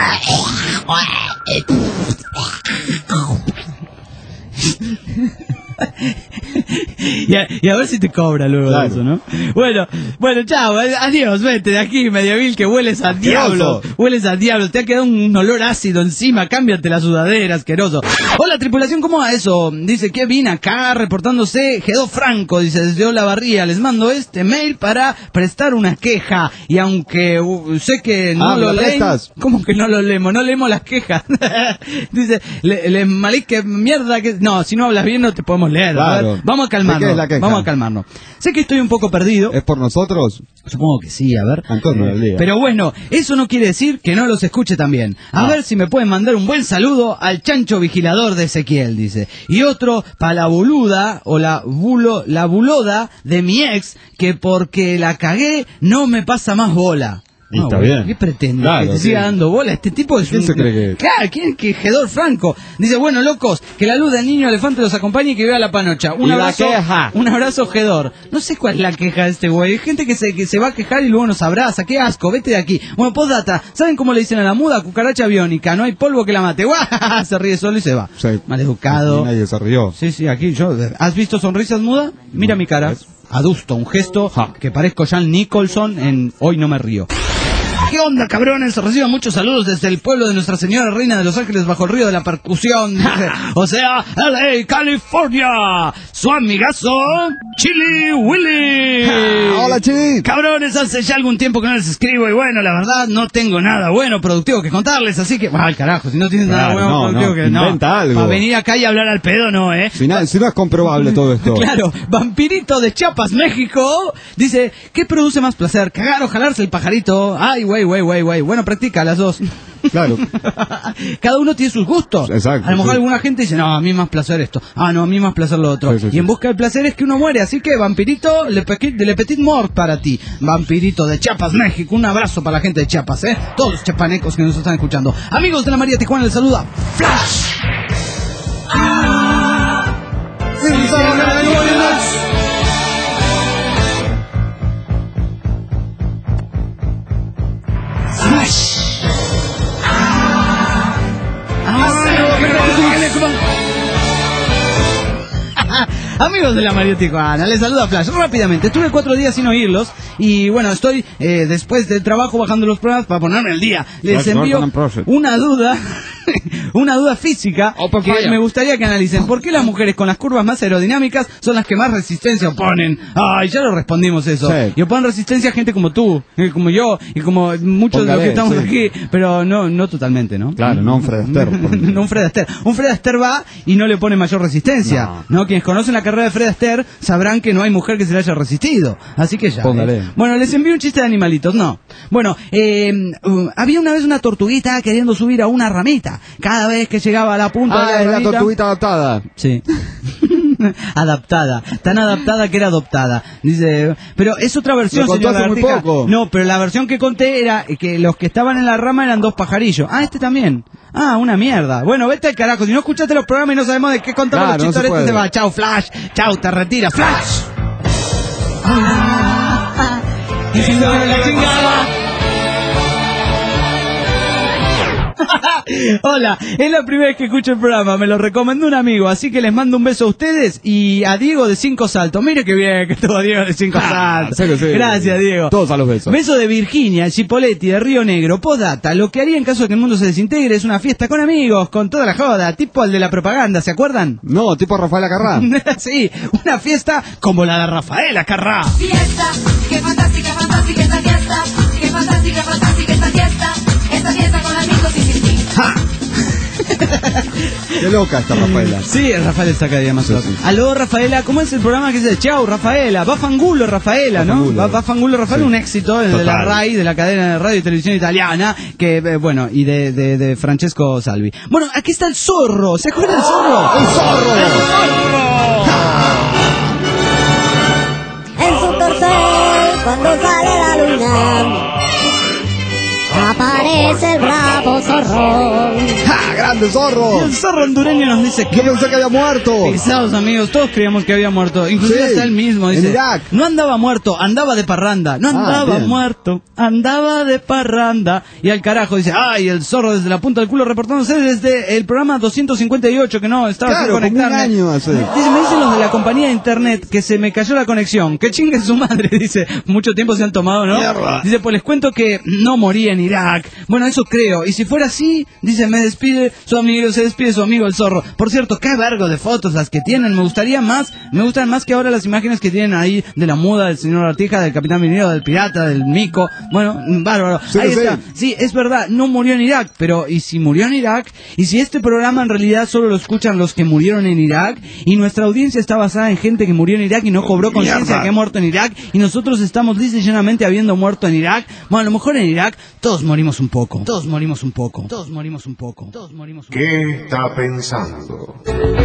y a ver si te cobra luego de eso, ¿no? Bueno, chao, adiós, vete de aquí, Mediaville, que hueles al diablo. Hueles al diablo, te ha quedado un olor ácido encima, cámbiate la sudadera, asqueroso. Hola, tripulación, ¿cómo va eso? Dice que vine acá reportándose Gedó Franco, dice, desde Olavarría, les mando este mail para prestar una queja. Y aunque sé que no lo leen, ¿cómo que no lo leemos? No leemos las quejas. Dice, les malí que mierda que... No, si no hablas bien no te podemos leer. Claro. Vamos a calmarnos. Sé que estoy un poco perdido.
¿Es por nosotros?
Supongo que sí, a ver.
Antonio,
pero bueno, eso no quiere decir que no los escuche también. A ver si me pueden mandar un buen saludo al chancho vigilador de Ezequiel, dice. Y otro para la boluda o la buloda de mi ex, que porque la cagué no me pasa más bola.
Y está bien.
¿Qué pretende?
Claro,
que te siga dando bola. Este tipo es
¿Quién se cree que es?
Claro, ¿quién es que Gedor Franco? Dice, bueno, locos, que la luz del niño elefante los acompañe y que vea la panocha. Un abrazo, Gedor. No sé cuál es la queja de este güey. Hay gente que se va a quejar y luego nos abraza. Qué asco, vete de aquí. Bueno, postdata, ¿saben cómo le dicen a la muda? Cucaracha aviónica. No hay polvo que la mate. ¡Guau! Se ríe solo y se va.
Sí.
Maleducado.
Nadie se rió.
Sí, aquí yo. ¿Has visto sonrisas muda? Mira mi cara. Adusto, un gesto que parezco Jan Nicholson en Hoy no me río. ¿Qué onda, cabrones? Reciban muchos saludos desde el pueblo de Nuestra Señora Reina de Los Ángeles bajo el río de la percusión. O sea, LA, California. Su amigazo, Chili Willy.
Hola, Chili.
Cabrones, hace ya algún tiempo que no les escribo y bueno, la verdad no tengo nada bueno, productivo que contarles, así que... al carajo, si no tienes nada bueno, productivo que...
Inventa algo.
Para venir acá y hablar al pedo, no,
Si no es comprobable todo esto.
Claro, Vampirito de Chiapas, México, dice, ¿qué produce más placer? ¿Cagar o jalarse el pajarito? Ay, güey. Bueno, practica las dos.
Claro.
Cada uno tiene sus gustos.
Exacto.
A lo mejor alguna gente dice, no, a mí más placer esto. No, a mí más placer lo otro. Sí. Y en busca del placer es que uno muere. Así que, Vampirito, le petit mort para ti. Vampirito de Chiapas, México. Un abrazo para la gente de Chiapas, todos los chapanecos que nos están escuchando. Amigos de la María Tijuana, les saluda Flash. Amigos de la María Tijuana, les saluda Flash. Rápidamente, estuve 4 días sin oírlos y bueno, estoy después del trabajo bajando los programas para ponerme al día. Les envío una duda física que me gustaría que analicen. ¿Por qué las mujeres con las curvas más aerodinámicas son las que más resistencia oponen? Ay, ya lo respondimos eso. Sí. Y oponen resistencia a gente como tú, como yo y como muchos de los que estamos aquí, pero no totalmente, ¿no?
Claro, no un Fred Astaire.
No un Fred Astaire. Un Fred Astaire va y no le pone mayor resistencia. No, quienes conocen la carrera de Fred Astaire sabrán que no hay mujer que se le haya resistido. Así que ya. Bueno, les envío un chiste de animalitos, no. Bueno, había una vez una tortuguita queriendo subir a una ramita. Cada vez que llegaba a la punta de la ramita...
la tortuguita adaptada.
Sí. Adaptada, tan adaptada que era adoptada. Dice, pero es otra versión, señor Lagartija. Muy poco. No, pero la versión que conté era que los que estaban en la rama eran 2 pajarillos. Ah, este también. Ah, una mierda. Bueno, vete al carajo. Si no escuchaste los programas y no sabemos de qué contamos los chistes, se va. Chau, Flash. Chau, te retira. Flash. Y si no la chingada. Hola, es la primera vez que escucho el programa, me lo recomendó un amigo, así que les mando un beso a ustedes y a Diego de 5 saltos. Mire que bien que estuvo Diego de 5 saltos. Sí. Gracias, Diego.
Todos a los besos.
Beso de Virginia, Chipoletti, de Río Negro. Postdata, lo que haría en caso de que el mundo se desintegre es una fiesta con amigos, con toda la joda, tipo el de la propaganda, ¿se acuerdan?
No, tipo Rafael Acarrá.
Sí, una fiesta como la de Rafael Acarrá.
Fiesta, qué fantástica, fantástica esta fiesta. Qué fantástica, fantástica esta fiesta. Esta fiesta con amigos y sin ti.
¡Ja!
Qué loca esta Rafaela.
Sí, Rafaela está cada día más loca. Aló, Rafaela, ¿cómo es el programa que dice? Chau, Rafaela, va fangulo Rafaela, ¿no? Va fangulo Rafaela, un éxito de la RAI, de la cadena de radio y televisión italiana, que, bueno, y de Francesco Salvi. Bueno, aquí está el zorro, ¿se acuerdan del zorro?
¡El zorro!
¡El zorro!
En su tercer, cuando sale la luna, aparece el bravo zorro.
¡Ja! ¡Grande zorro!
Y el zorro hondureño nos dice que...
Yo pensé que había muerto.
Pisados, amigos, todos creíamos que había muerto. Inclusive hasta él mismo dice...
En Irak.
No andaba muerto, andaba de parranda. No andaba muerto, andaba de parranda. Y al carajo dice... ¡Ay, el zorro desde la punta del culo reportándose desde el programa 258 que no estaba sin conectarme!
Como un año hace.
Dice, me dicen los de la compañía de internet que se me cayó la conexión. Que chingue su madre, dice. Mucho tiempo se han tomado, ¿no? Mierda. Dice, pues les cuento que no morí en Irak. Bueno, eso creo. Y si fuera así, dice, se despide su amigo el zorro. Por cierto, qué vergo de fotos las que tienen. Me gustan más que ahora las imágenes que tienen ahí de la muda del señor Artija, del capitán minero, del pirata, del mico. Bueno, bárbaro. Sí, ahí está. Sí, es verdad, no murió en Irak, pero ¿y si murió en Irak? ¿Y si este programa en realidad solo lo escuchan los que murieron en Irak? Y nuestra audiencia está basada en gente que murió en Irak y no cobró conciencia de que ha muerto en Irak, y nosotros estamos lisa y llanamente habiendo muerto en Irak. Bueno, a lo mejor en Irak todos morimos un poco. Todos morimos un poco. Todos morimos un poco. Todos morimos un poco.
¿Qué está pensando?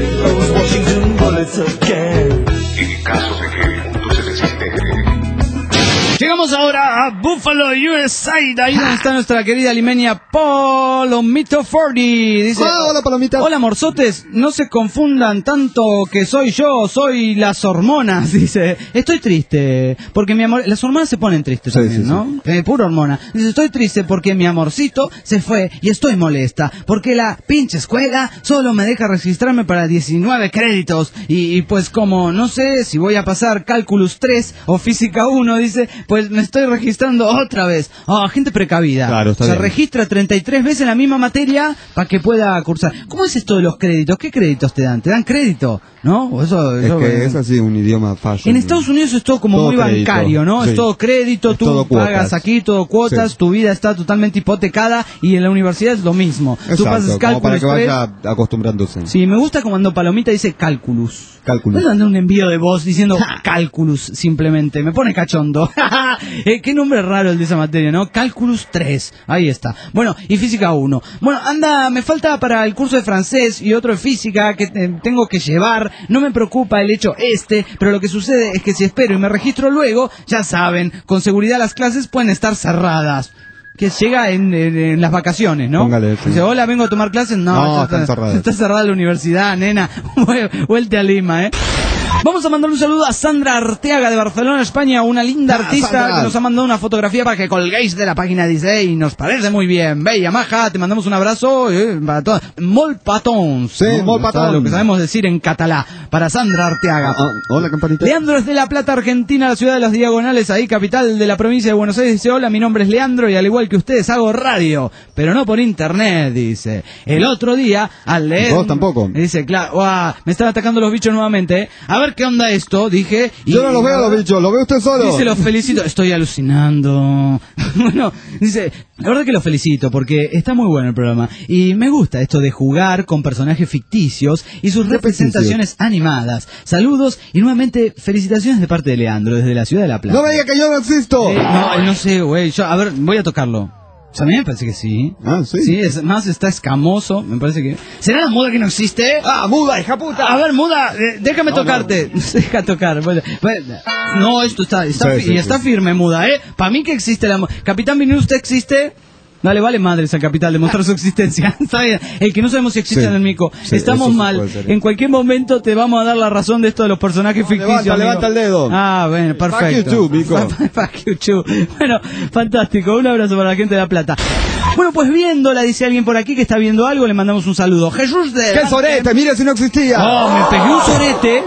En caso de que el mundo se desintegre.
Llegamos ahora a Buffalo, USA, ahí donde está nuestra querida limeña Palomito 40. Dice,
hola Palomita.
Hola morzotes, no se confundan tanto que soy yo, soy las hormonas, dice. Estoy triste, porque mi amor, las hormonas se ponen tristes también, ¿no? Pura hormona. Dice, estoy triste porque mi amorcito se fue y estoy molesta, porque la pinche escuela solo me deja registrarme para 19 créditos, y pues como no sé si voy a pasar Cálculos 3 o Física 1, dice, pues me estoy registrando otra vez. Gente precavida.
Claro, está bien.
Registra 33 veces la misma materia para que pueda cursar. ¿Cómo es esto de los créditos? ¿Qué créditos te dan? ¿Te dan crédito? ¿No? Eso
es así un idioma fácil.
En Estados Unidos es todo como todo muy crédito, bancario, ¿no? Sí. Es todo crédito, es tú todo pagas cuotas. Aquí todo cuotas, sí. Tu vida está totalmente hipotecada, y en la universidad es lo mismo.
Exacto,
tú pasas
como para que vaya acostumbrándose.
Sí, me gusta cuando Palomita dice cálculos. Me mandé un envío de voz diciendo cálculos simplemente. Me pone cachondo. Qué nombre raro el de esa materia, ¿no? Cálculos 3. Ahí está. Bueno, y Física 1. Bueno, me falta para el curso de francés y otro de física que tengo que llevar. No me preocupa el hecho pero lo que sucede es que si espero y me registro luego, ya saben, con seguridad las clases pueden estar cerradas. Que llega en las vacaciones, ¿no?
Póngale, sí.
Dice, hola, vengo a tomar clases. No,
están cerradas.
Está cerrada la universidad, nena. Vuelte a Lima, Vamos a mandar un saludo a Sandra Arteaga de Barcelona, España, una linda artista
Sandra,
que nos ha mandado una fotografía para que colguéis de la página Disney. Nos parece muy bien. Bella, maja, te mandamos un abrazo. Para todas. Molt patons.
Sí,
¿no?
molt patons.
Lo que sabemos decir en catalá. Para Sandra Arteaga.
Hola, campanita.
Leandro es de La Plata, Argentina, la ciudad de los Diagonales, ahí capital de la provincia de Buenos Aires. Dice, hola, mi nombre es Leandro y al igual que ustedes hago radio, pero no por internet, dice. El otro día, al leer...
Vos tampoco.
Dice, claro, ¡guau! Me están atacando los bichos nuevamente. A ver qué onda esto, dije.
Yo no los veo los bichos, los ve usted solo.
Dice, los felicito. Estoy alucinando. Bueno, dice, la verdad que los felicito porque está muy bueno el programa. Y me gusta esto de jugar con personajes ficticios y sus representaciones animadas. Saludos y nuevamente felicitaciones de parte de Leandro desde la ciudad de La Plata.
No me diga que yo no existo.
No sé, güey. Yo, a ver, voy a tocarlo. O sea, a mí me parece que sí.
Ah, sí.
Sí, es más, está escamoso. Me parece que... ¿Será la muda que no existe?
Ah, muda, hija puta.
A ver, muda, déjame tocarte. No. Deja tocar. Bueno, no, esto está firme, muda, ¿eh? Para mí que existe la muda. Capitán Vinil, ¿usted existe? Dale, vale madres al capital demostrar su existencia. Está bien. El que no sabemos si existe en el mico.
Sí,
estamos mal. En cualquier momento te vamos a dar la razón de esto de los personajes ficticios.
Levanta el dedo.
Ah, bueno, perfecto.
Fuck you too, mico.
Fuck you too. Bueno, fantástico. Un abrazo para la gente de La Plata. Bueno, pues viéndola, dice alguien por aquí que está viendo algo, le mandamos un saludo. Jesús de...
¡Qué sorete! ¡Mire si no existía!
Oh, me pegué un sorete,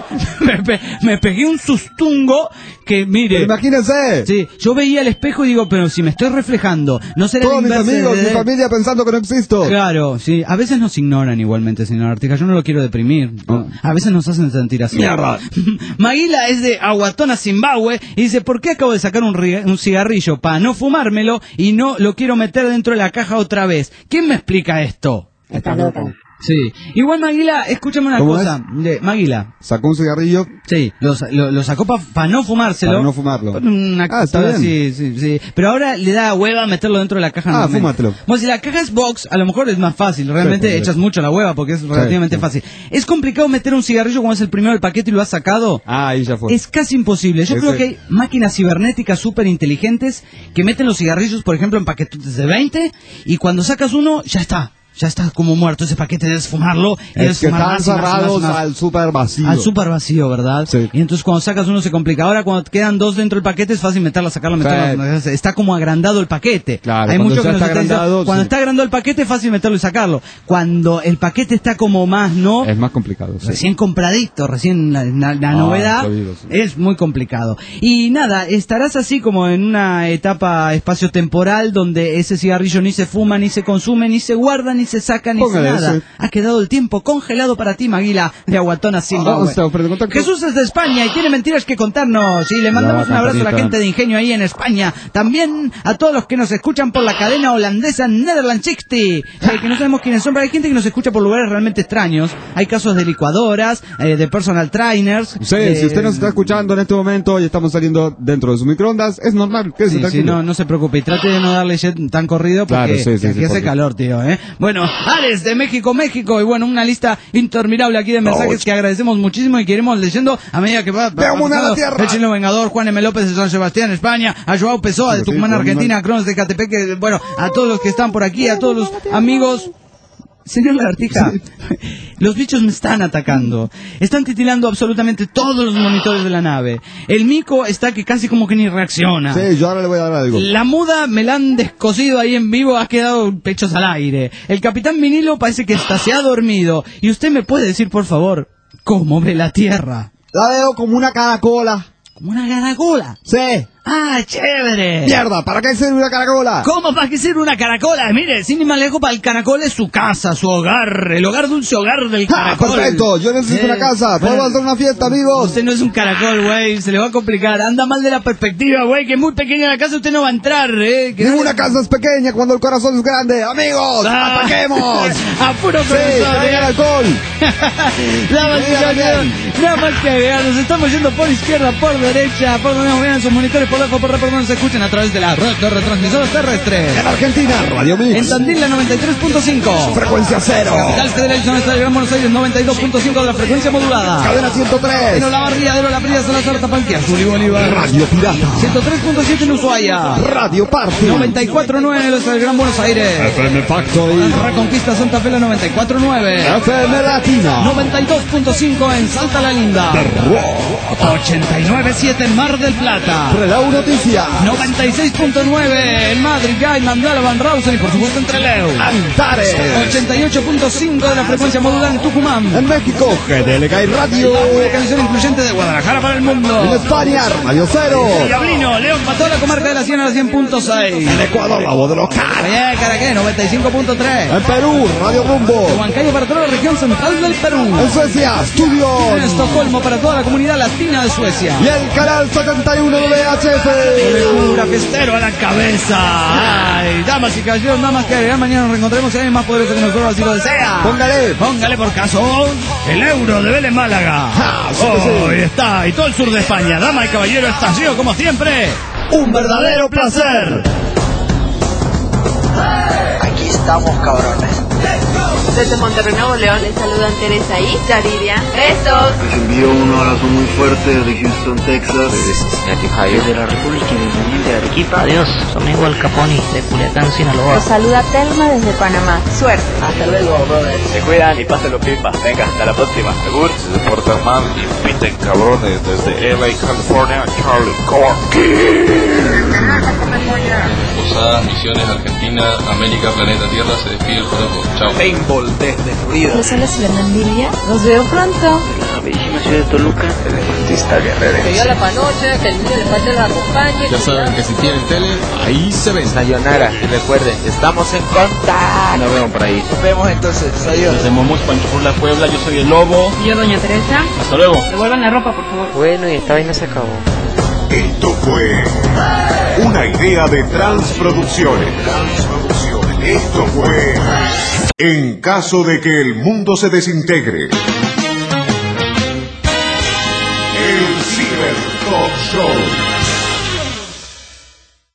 me pegué un sustungo que, mire...
Imagínense.
Sí, yo veía el espejo y digo, pero si me estoy reflejando, ¿no será
todos
el
mis
inverso
amigos,
de-
mi familia pensando que no existo.
Claro, sí. A veces nos ignoran igualmente, señor Artica. Yo no lo quiero deprimir. ¿no? A veces nos hacen sentir así.
Mierda.
Maguila es de Aguatona, Zimbabue, y dice, ¿por qué acabo de sacar un cigarrillo para no fumármelo y no lo quiero meter dentro de la caja otra vez? ¿Quién me explica esto?
Está loca.
Sí. Igual Maguila, escúchame una
¿Cómo
cosa. Maguila.
Sacó un cigarrillo
Sí, lo sacó para no fumárselo.
para no fumarlo.
Está bien. Sí. Pero ahora le da hueva meterlo dentro de la caja. nuevamente.
fúmatelo.
Bueno, si la caja es box, a lo mejor es más fácil. Realmente
Sí,
echas mucho la hueva porque es relativamente fácil. ¿Es complicado meter un cigarrillo cuando es el primero del paquete y lo has sacado?
Ah, ahí ya fue.
Es casi imposible. Yo creo que hay máquinas cibernéticas súper inteligentes que meten los cigarrillos, por ejemplo, en paquetes de 20 y cuando sacas uno, ya está como muerto ese paquete, debes fumarlo y debes
Es que
fumar
están
más y más y más y
cerrados
más.
al super vacío.
Al super vacío, ¿verdad?
Sí.
Y entonces cuando sacas uno se complica. Ahora cuando quedan dos dentro del paquete es fácil meterla, sacarla, meterla. Está como agrandado el paquete.
Claro,
hay
cuando
muchos
ya
que nos
está
están diciendo,
agrandado,
cuando
sí.
está agrandado el paquete es fácil meterlo y sacarlo. Cuando el paquete está como más, ¿no?
Es más complicado. Sí.
Recién compradito, recién la novedad,
jodido, sí.
es muy complicado. Y nada, estarás así como en una etapa espaciotemporal donde ese cigarrillo ni se fuma, ni se consume, ni se guarda, ni se saca, ni
Póngale,
se nada.
sí.
Ha quedado el tiempo congelado para ti, Maguila, de Aguatona, Zimbabue. Jesús es de España y tiene mentiras que contarnos. Y le mandamos un abrazo a la gente de Ingenio ahí en España. También a todos los que nos escuchan por la cadena holandesa Netherland 60, que no sabemos quiénes son, pero hay gente que nos escucha por lugares realmente extraños. Hay casos de licuadoras, de personal trainers.
Sí, si usted nos está escuchando en este momento y estamos saliendo dentro de su microondas, es normal.
Sí, no se preocupe. Y trate de no darle jet tan corrido porque
Claro, sí,
aquí hace
porque-
calor, tío. Bueno, Alex de México, y bueno, una lista interminable aquí de mensajes que agradecemos muchísimo y que iremos leyendo a medida que va.
¡Veamos a la tierra!
El Chino Vengador, Juan M. López de San Sebastián, España, a Joao Pessoa de
Sí,
Tucumán,
sí,
Argentina, a Cronos de Catepec, bueno, a todos los que están por aquí, a todos los amigos. Señor Lagartija, los bichos me están atacando. Están titilando absolutamente todos los monitores de la nave. El mico está que casi como que ni reacciona.
Sí, yo ahora le voy a dar algo.
La muda me la han descosido ahí en vivo, ha quedado pechos al aire. El capitán Vinilo parece que se ha dormido. Y usted me puede decir, por favor, ¿cómo ve la Tierra?
La veo como una caracola.
¿Como una caracola?
Sí.
¡Ah, chévere!
Mierda, ¿para qué sirve una caracola?
¿Cómo para qué sirve una caracola? Mire, sin ir más lejos, para el caracol es su casa, su hogar, el hogar dulce hogar del caracol.
Perfecto, yo necesito una casa. ¿Podemos hacer una fiesta, amigos?
Usted no es un caracol, güey, se le va a complicar. Anda mal de la perspectiva, güey, que es muy pequeña la casa, usted no va a entrar, Que
Ninguna casa es pequeña cuando el corazón es grande. ¡Amigos, ataquemos!
¡A puro
Sí,
corazón,
traigan alcohol.
Nada más que agregar, nos estamos yendo por izquierda, por derecha, por donde nos vean sus monitores, por por lejos, por donde se escuchen a través de la red de retransmisores terrestres.
En Argentina, Radio Mix.
En Tandil, la 93.5.
Frecuencia cero.
Capital Federal Estado de Gran Buenos Aires, 92.5 de la frecuencia modulada.
Cadena 103.
En Olavarría, de La Prida, Salazar, Tapalquía, Azul y Bolívar.
Radio Pirata.
103.7 en Ushuaia.
Radio Party.
94.9 en el Estado de Gran Buenos Aires.
FM Factory.
Reconquista Santa Fe, la 94.9.
FM Latina.
92.5 en Salta La Linda. 89.7 en Mar del Plata.
Relau Noticias.
96.9 en Madrid, Gay, Mandala, Van Rausen y por supuesto en Trelew.
Antares.
88.5 de la frecuencia modulada en Tucumán.
En México, GDL Gay Radio.
Una canción incluyente de Guadalajara para el mundo.
En España, Radio Cero.
Diablino, León, para toda la comarca de la 100 a la 100.6.
En Ecuador, La Voz de los Caras.
Oye, Caraqué, 95.3.
En Perú, Radio Rumbo.
Huancayo para toda la región central del Perú.
En Suecia, Studio.
En Estocolmo para toda la comunidad latina de Suecia.
Y el canal 71 de VHF.
Locura, festero a la cabeza. Ay, damas y caballeros, nada más que agregar. Mañana nos reencontraremos en más poderoso que nosotros, así lo desea. Póngale por caso el Euro de Vélez Málaga. Hoy está, y todo el sur de España. Dama y caballero, estallido como siempre. Un verdadero placer.
Aquí estamos, cabrones.
Desde Monterrey, Nuevo León, les saludan Teresa y Yaridia. ¡Besos!
Les envío un abrazo muy fuerte desde Houston, Texas.
Desde Cincinnati, Ohio.
Desde la República Independiente de Arequipa. Adiós, su amigo El Caponi de Culiacán, Sinaloa.
Los saluda Telma desde Panamá. Suerte.
Hasta luego, brother.
Se cuidan y pásenlo pipa. Venga, hasta la próxima. Segur.
Desde Portamán, inviten cabrones. Desde LA, California, Charlie Corky.
Posadas, Misiones, Argentina, América, Planeta Tierra, se despide el Joropo. Chao.
Paintball desde Florida.
Les habla Silvana Andilia. Los veo pronto.
De la bellísima ciudad de Toluca.
Elementista Guerrero.
Que yo la panoche, que el niño de parte la acompañe.
Ya saben que si tienen tele, ahí se ven.
Sayonara. Y recuerden, estamos en contacto.
Nos vemos por ahí.
Nos vemos entonces. Adiós.
Desde Momus, Panchopurla, Puebla, yo soy el Lobo.
Y yo, doña Teresa.
Hasta luego.
Devuelvan la ropa, por favor.
Bueno, y esta vaina se acabó.
Esto fue una idea de Transproducciones. Esto fue En caso de que el mundo se desintegre.